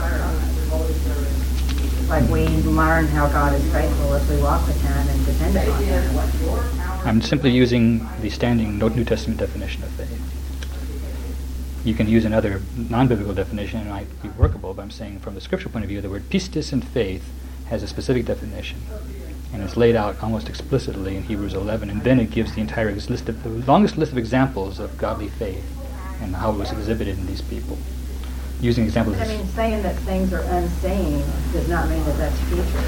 Like we learn how God is faithful if we walk with Him and depend on Him. I'm simply using the standing New Testament definition of faith. You can use another non-biblical definition, and it might be workable, but I'm saying from the scriptural point of view, the word pistis in faith has a specific definition, and it's laid out almost explicitly in Hebrews eleven, and then it gives the entire ex- list of, the longest list of examples of godly faith and how it was exhibited in these people. Using examples. I mean, saying that things are unseen does not mean that that's future.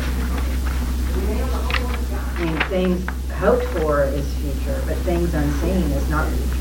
I mean, things hoped for is future, but things unseen is not future.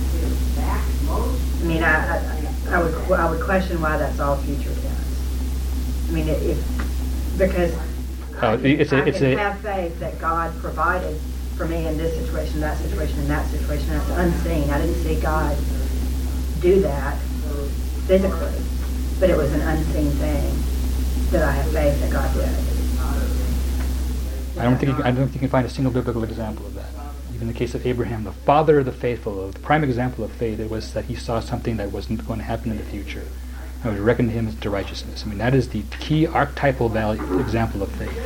I mean, I, I, I would I would question why that's all future tense. I mean, if, if because Uh, it's a, I it's can a, have faith that God provided for me in this situation, that situation, and that situation. That's unseen. I didn't see God do that physically, but it was an unseen thing that I have faith that God did. I don't think you, I don't think you can find a single biblical example of that. Even in the case of Abraham, the father of the faithful, the prime example of faith, it was that he saw something that wasn't going to happen in the future. And it was reckoned to him to righteousness. I mean, that is the key archetypal value example of faith.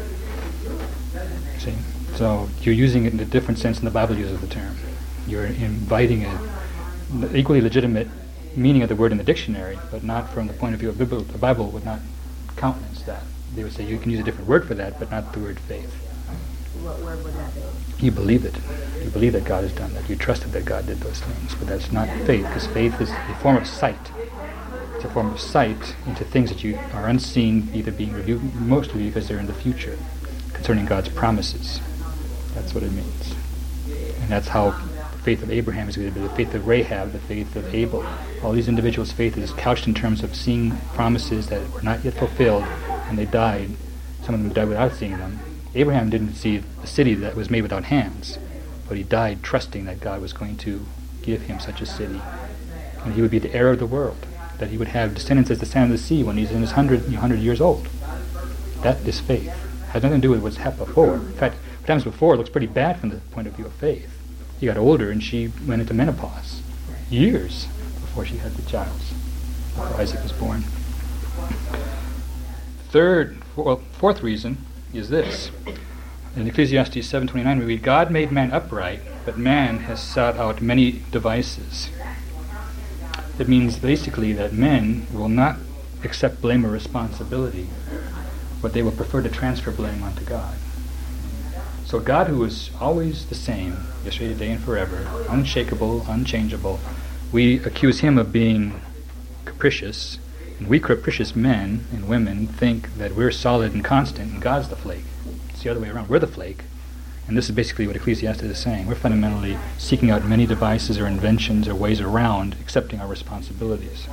See? So you're using it in a different sense than the Bible uses the term. You're inviting a equally legitimate meaning of the word in the dictionary, but not from the point of view of Bible. The Bible would not countenance that. They would say you can use a different word for that, but not the word faith. What word would that be? You believe it. You believe that God has done that. You trusted that God did those things. But that's not faith, because faith is a form of sight. It's a form of sight into things that you are unseen, either being revealed, mostly because they're in the future, concerning God's promises. That's what it means. And that's how the faith of Abraham is going to be, the faith of Rahab, the faith of Abel. All these individuals' faith is couched in terms of seeing promises that were not yet fulfilled, and they died. Some of them died without seeing them. Abraham didn't see a city that was made without hands, but he died trusting that God was going to give him such a city. And he would be the heir of the world, that he would have descendants as the sand of the sea when he's in his hundred, you know, hundred years old. That is faith. It has nothing to do with what's happened before. In fact, what happens before looks pretty bad from the point of view of faith. He got older and she went into menopause. Years before she had the child, before Isaac was born. Third, well, fourth reason is this. In Ecclesiastes seven twenty-nine we read, God made man upright, but man has sought out many devices. That means basically that men will not accept blame or responsibility, but they will prefer to transfer blame onto God. So God, who is always the same, yesterday, today, and forever, unshakable, unchangeable, we accuse him of being capricious, and we capricious men and women think that we're solid and constant, and God's the flake. It's the other way around. We're the flake. And this is basically what Ecclesiastes is saying. We're fundamentally seeking out many devices or inventions or ways around accepting our responsibilities.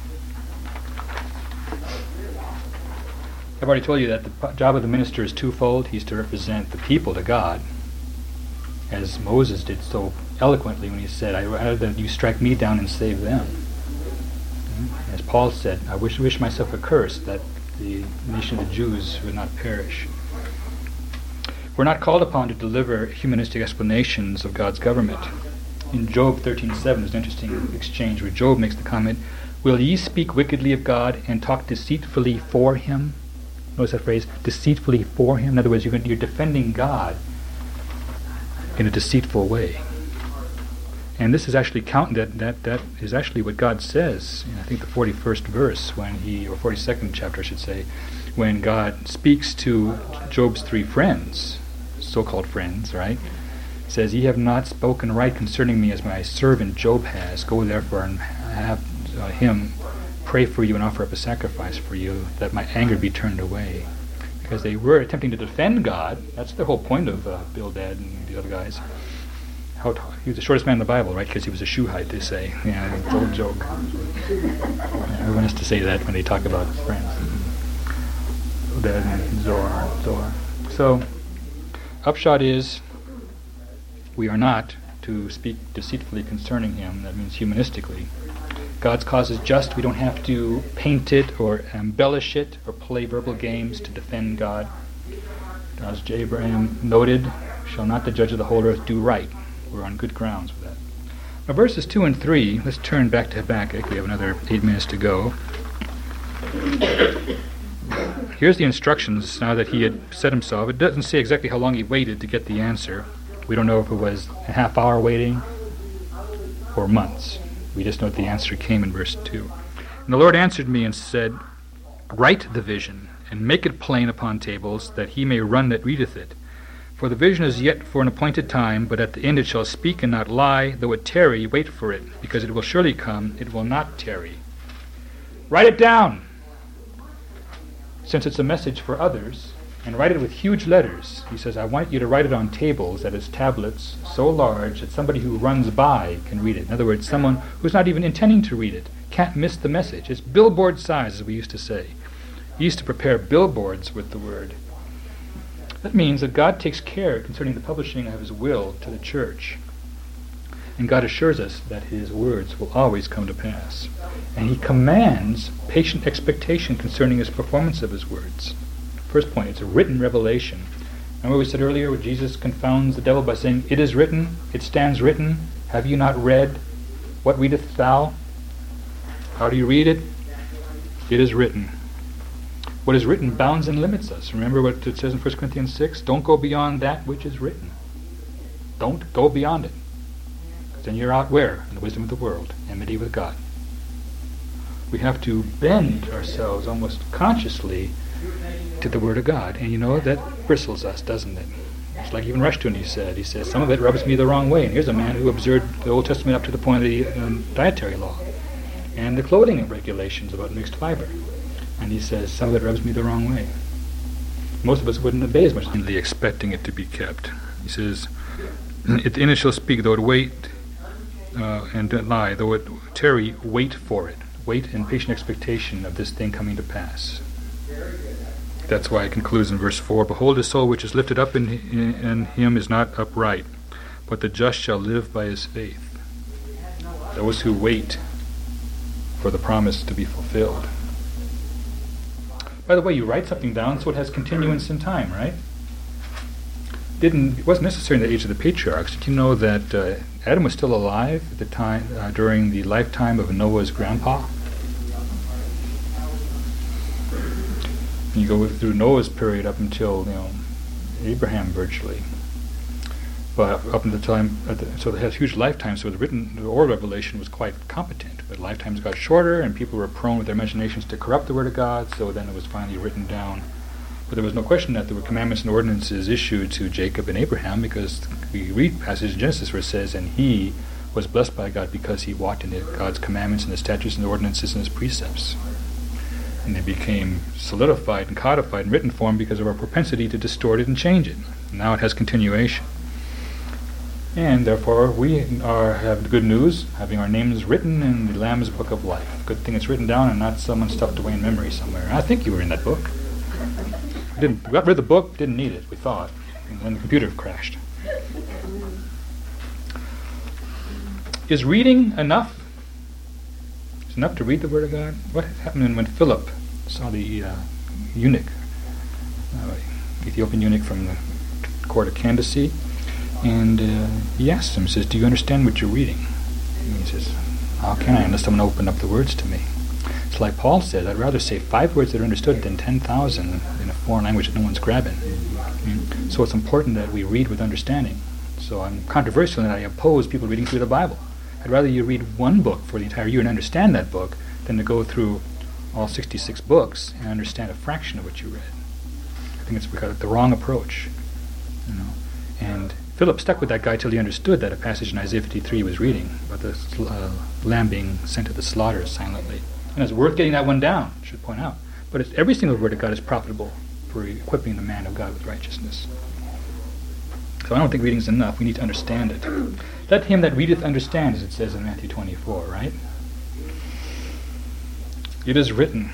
I've already told you that the p- job of the minister is twofold. He's to represent the people to God, as Moses did so eloquently when he said, I'd rather that you strike me down and save them. Mm-hmm. As Paul said, I wish, wish myself accursed that the nation of the Jews would not perish. We're not called upon to deliver humanistic explanations of God's government. In Job thirteen seven, there's an interesting exchange where Job makes the comment, will ye speak wickedly of God and talk deceitfully for him? Notice that phrase, deceitfully for him. In other words, you're, you're defending God in a deceitful way. And this is actually count that, that that is actually what God says in I think the forty-first verse when he, or forty-second chapter I should say, when God speaks to Job's three friends, so-called friends, right? Says, ye have not spoken right concerning me as my servant Job has. Go therefore and have uh, him pray for you and offer up a sacrifice for you, that my anger be turned away. Because they were attempting to defend God. That's the whole point of uh, Bildad and the other guys. How t- he was the shortest man in the Bible, right? Because he was a Shuhite, they say. Yeah, it's an old joke. Yeah, everyone has to say that when they talk about friends. Bildad and Zohar. Zohar. So, upshot is, we are not to speak deceitfully concerning him. That means humanistically. God's cause is just. We don't have to paint it or embellish it or play verbal games to defend God. As Abraham noted, shall not the judge of the whole earth do right? We're on good grounds with that. Now verses two and three, let's turn back to Habakkuk. We have another eight minutes to go. Here's the instructions now that he had set himself. It doesn't say exactly how long he waited to get the answer. We don't know if it was a half hour waiting or months. We just know that the answer came in verse two. And the Lord answered me and said, write the vision, and make it plain upon tables, that he may run that readeth it. For the vision is yet for an appointed time, but at the end it shall speak and not lie. Though it tarry, wait for it, because it will surely come, it will not tarry. Write it down, since it's a message for others, and write it with huge letters. He says, I want you to write it on tables, that is tablets, so large that somebody who runs by can read it. In other words, someone who's not even intending to read it can't miss the message. It's billboard size, as we used to say. He used to prepare billboards with the word. That means that God takes care concerning the publishing of his will to the church. And God assures us that his words will always come to pass. And he commands patient expectation concerning his performance of his words. First point, it's a written revelation. Remember we said earlier where Jesus confounds the devil by saying, it is written, it stands written, have you not read? What readest thou? How do you read it? It is written. What is written bounds and limits us. Remember what it says in First Corinthians six? Don't go beyond that which is written. Don't go beyond it. Because then you're out where? In the wisdom of the world, enmity with God. We have to bend ourselves almost consciously to the Word of God. And you know, that bristles us, doesn't it? It's like even Rushton, he said. He says, some of it rubs me the wrong way. And here's a man who observed the Old Testament up to the point of the um, dietary law and the clothing regulations about mixed fiber. And he says, some of it rubs me the wrong way. Most of us wouldn't obey as much, expecting it to be kept. He says, at the end it shall speak, though it wait uh, and lie, though it tarry, wait for it. Wait in patient expectation of this thing coming to pass. That's why it concludes in verse four, behold, his soul which is lifted up in, in, in him is not upright, but the just shall live by his faith. Those who wait for the promise to be fulfilled. By the way, you write something down so it has continuance in time, right? Didn't it wasn't necessary in the age of the patriarchs. Did you know that uh, Adam was still alive at the time uh, during the lifetime of Noah's grandpa? And you go through Noah's period up until, you know, Abraham virtually. But up until the time, uh, the, so it has huge lifetimes. So the written, the oral revelation was quite competent. But lifetimes got shorter, and people were prone with their imaginations to corrupt the Word of God. So then it was finally written down. But there was no question that there were commandments and ordinances issued to Jacob and Abraham, because we read passage in Genesis where it says, and he was blessed by God because he walked in God's commandments and the statutes and the ordinances and his precepts. And they became solidified and codified in written form because of our propensity to distort it and change it. And now it has continuation. And therefore we are have the good news, having our names written in the Lamb's Book of Life. Good thing it's written down and not someone stuffed away in memory somewhere. I think you were in that book. We didn't we got rid of the book, didn't need it, we thought. And then the computer crashed. Is reading enough? Is enough to read the Word of God? What happened when Philip saw the uh, eunuch, uh, Ethiopian eunuch from the court of Candace? And uh, he asked him, he says, do you understand what you're reading? And he says, how can I unless someone opened up the words to me? It's like Paul says, I'd rather say five words that are understood than ten thousand in a foreign language that no one's grabbing. Mm-hmm. So it's important that we read with understanding. So I'm controversial in that I oppose people reading through the Bible. I'd rather you read one book for the entire year and understand that book than to go through all sixty-six books and understand a fraction of what you read. I think it's because of the wrong approach. You know, and Philip stuck with that guy till he understood that a passage in Isaiah fifty-three he was reading about the uh, lamb being sent to the slaughter silently. And it's worth getting that one down, I should point out. But it's, every single word of God is profitable for equipping the man of God with righteousness. So I don't think reading is enough. We need to understand it. Let him that readeth understand, as it says in Matthew twenty-four, right? It is written.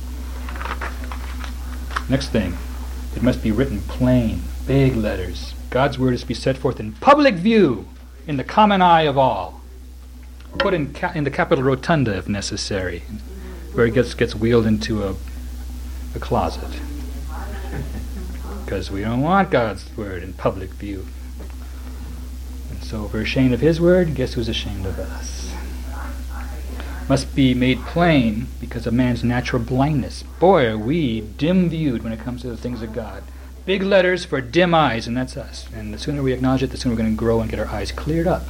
Next thing, it must be written plain, big letters. God's word is to be set forth in public view, in the common eye of all. Put in ca- in the Capitol Rotunda if necessary, where it gets gets wheeled into a, a closet. Because we don't want God's word in public view. And so if we're ashamed of his word, guess who's ashamed of us? Must be made plain because of man's natural blindness. Boy, are we dim-viewed when it comes to the things of God. Big letters for dim eyes, and that's us. And the sooner we acknowledge it, the sooner we're going to grow and get our eyes cleared up.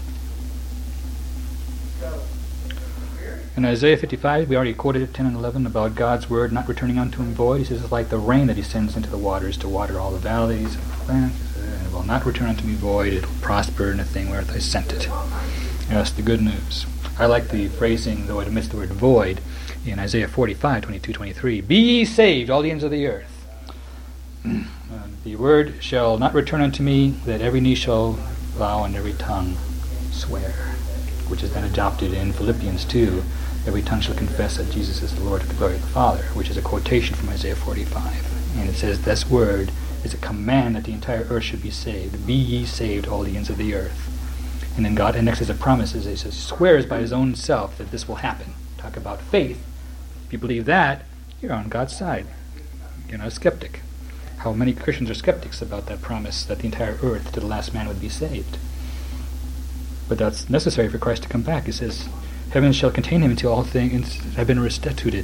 In Isaiah fifty-five, we already quoted it, ten and eleven, about God's word not returning unto him void. He says it's like the rain that he sends into the waters to water all the valleys and the plants. And it will not return unto me void. It will prosper in the thing whereof I sent it. That's the good news. I like the phrasing, though it omits the word void, in Isaiah forty-five, twenty-two, twenty-three. Be ye saved, all the ends of the earth. Uh, the word shall not return unto me, that every knee shall bow and every tongue swear, which is then adopted in Philippians two. Every tongue shall confess that Jesus is the Lord to the glory of the Father, which is a quotation from Isaiah forty-five. And it says, this word is a command that the entire earth should be saved. Be ye saved, all the ends of the earth. And then God annexes the promises. He says, swears by his own self that this will happen. Talk about faith. If you believe that, you're on God's side. You're not a skeptic. How many Christians are skeptics about that promise that the entire earth to the last man would be saved. But that's necessary for Christ to come back. He says, heaven shall contain him until all things have been restituted.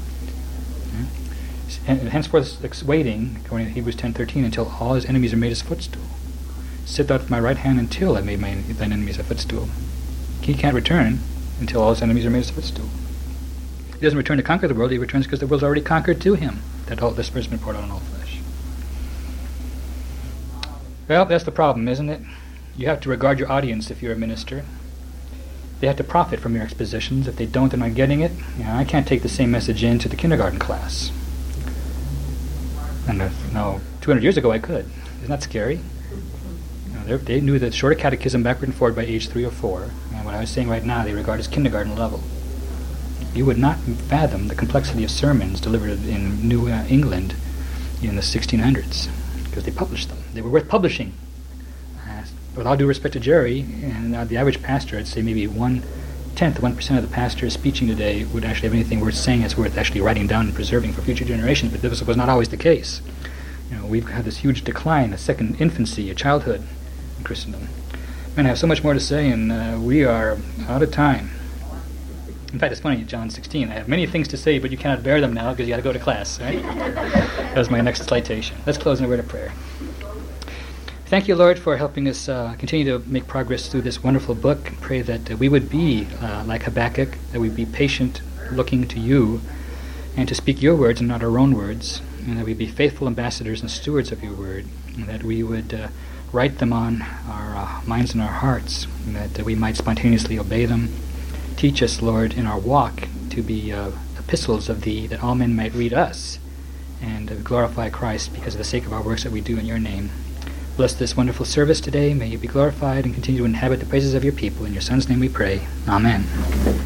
And henceforth waiting, according to Hebrews ten thirteen, until all his enemies are made his footstool. Sit thou at my right hand until I made my, thine enemies a footstool. He can't return until all his enemies are made his footstool. He doesn't return to conquer the world, he returns because the world's already conquered to him. That all this Spirit's been poured out on all flesh. Well, that's the problem, isn't it? You have to regard your audience if you're a minister. They have to profit from your expositions. If they don't, they're not getting it. You know, I can't take the same message into the kindergarten class. And uh, no, two hundred years ago I could. Isn't that scary? They knew the shorter catechism backward and forward by age three or four, and what I was saying right now they regard as kindergarten level. You would not fathom the complexity of sermons delivered in New uh, England in the sixteen hundreds, because they published them. They were worth publishing. Uh, with all due respect to Jerry, and uh, the average pastor, I'd say maybe one-tenth, one percent of the pastors speaking today would actually have anything worth saying that's worth actually writing down and preserving for future generations, but this was not always the case. You know, we've had this huge decline, a second infancy, a childhood, Christendom. Men have so much more to say, and uh, we are out of time. In fact, it's funny, John sixteen, I have many things to say, but you cannot bear them now because you got to go to class, right? That was my next citation. Let's close in a word of prayer. Thank you, Lord, for helping us uh, continue to make progress through this wonderful book. Pray that uh, we would be uh, like Habakkuk, that we'd be patient, looking to you, and to speak your words and not our own words, and that we'd be faithful ambassadors and stewards of your word, and that we would uh, write them on our uh, minds and our hearts, and that uh, we might spontaneously obey them. Teach us, Lord, in our walk to be uh, epistles of thee, that all men might read us and uh, glorify Christ because of the sake of our works that we do in your name. Bless this wonderful service today. May you be glorified and continue to inhabit the praises of your people. In your Son's name we pray. Amen.